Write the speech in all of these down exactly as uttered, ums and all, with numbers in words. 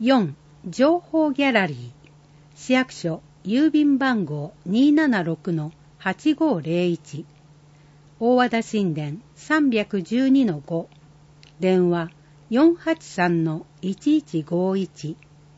よん. 情報ギャラリー、市役所郵便番号 にーななろくのはちごーぜろいち、大和田新田 さんいちにのご、電話 よんはちさんのいちいちごいち。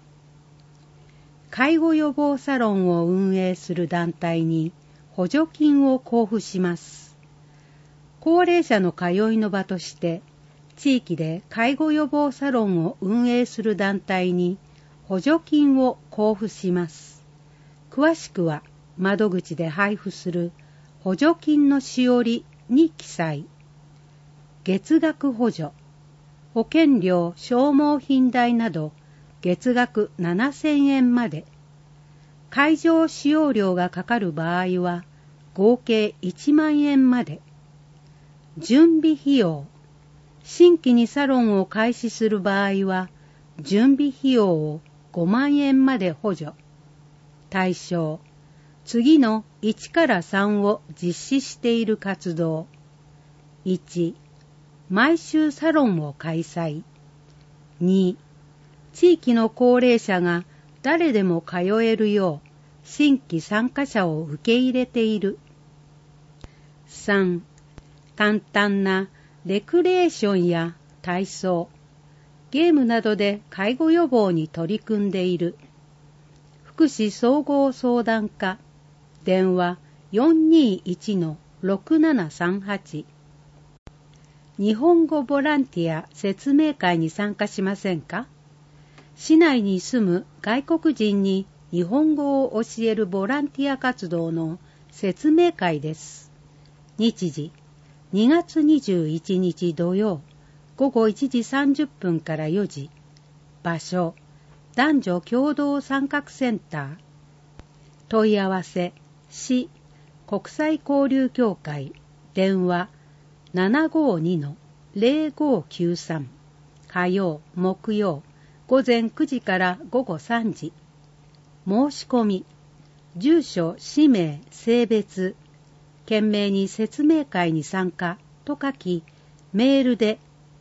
介護予防サロンを運営する団体に補助金を交付します。高齢者の通いの場として地域で介護予防サロンを運営する団体に補助金を交付します。詳しくは窓口で配布する補助金のしおりに記載。月額補助、保険料、消耗品代など月額ななせんえんまで。会場使用料がかかる場合は合計いちまんえんまで。準備費用、新規にサロンを開始する場合は準備費用をごまんえんまで補助。対象、次のいちからさんを実施している活動。いち. 毎週サロンを開催。に. 地域の高齢者が誰でも通えるよう新規参加者を受け入れている。さん. 簡単なレクレーションや体操、ゲームなどで介護予防に取り組んでいる。福祉総合相談課、電話 よんにいちのろくななさんはち。日本語ボランティア説明会に参加しませんか？市内に住む外国人に日本語を教えるボランティア活動の説明会です。日時、にがつにじゅういちにち土曜、ごごいちじさんじゅっぷんからよじ。場所、男女共同参画センター。問い合わせ、市国際交流協会、電話 ななごにのぜろごきゅうさん。火曜、木曜、午前くじから午後さんじ。申し込み、住所、氏名、性別、懸命に説明会に参加と書き、メールで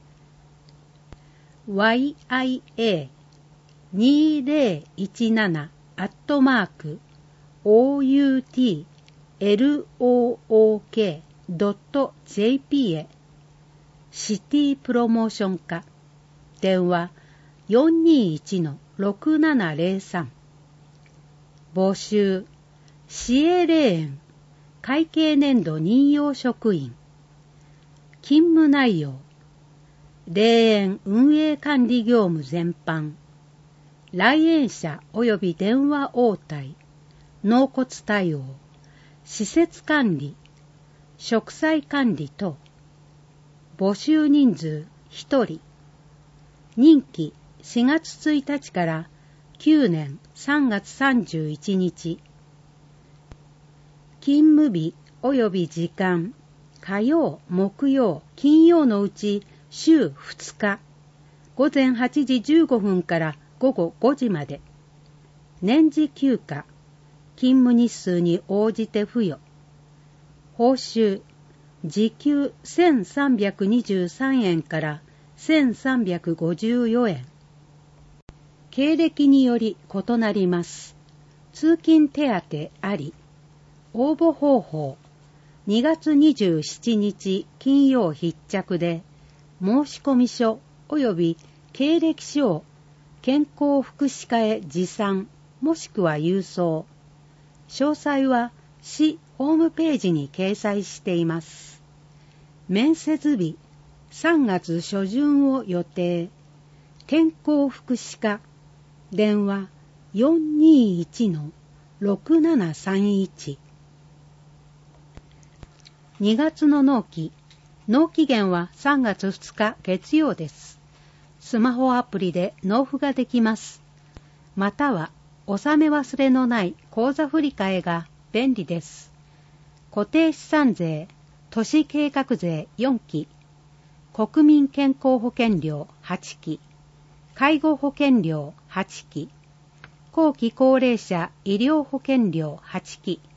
ワイアイエーにせんじゅうなな アットマーク オーユーティーエルオーオーケー ドット ジェーピー へ。シティプロモーション課、電話 よんにいちのろくななぜろさん。募集、市営霊園会計年度任用職員。勤務内容、霊園運営管理業務全般、来園者及び電話応対、納骨対応、施設管理、植栽管理等。募集人数ひとり。任期しがつついたちからきゅうねんさんがつさんじゅういちにち。勤務日及び時間、火曜、木曜、金曜のうち週ふつか、ごぜんはちじじゅうごふんからごごごじまで。年次休暇、勤務日数に応じて付与。報酬、時給せんさんびゃくにじゅうさんえんからせんさんびゃくごじゅうよえん。経歴により異なります。通勤手当あり。応募方法、にがつにじゅうしちにち金曜必着で、申込書及び経歴書を健康福祉課へ持参もしくは郵送。詳細は市ホームページに掲載しています。面接日さんがつしょじゅんを予定。健康福祉課、電話 よんにいちのろくななさんいち。にがつの納期、納期限はさんがつふつか月曜です。スマホアプリで納付ができます。または、納め忘れのない口座振替が便利です。固定資産税、都市計画税よんき、国民健康保険料はちき、介護保険料はちき、後期高齢者医療保険料はちき、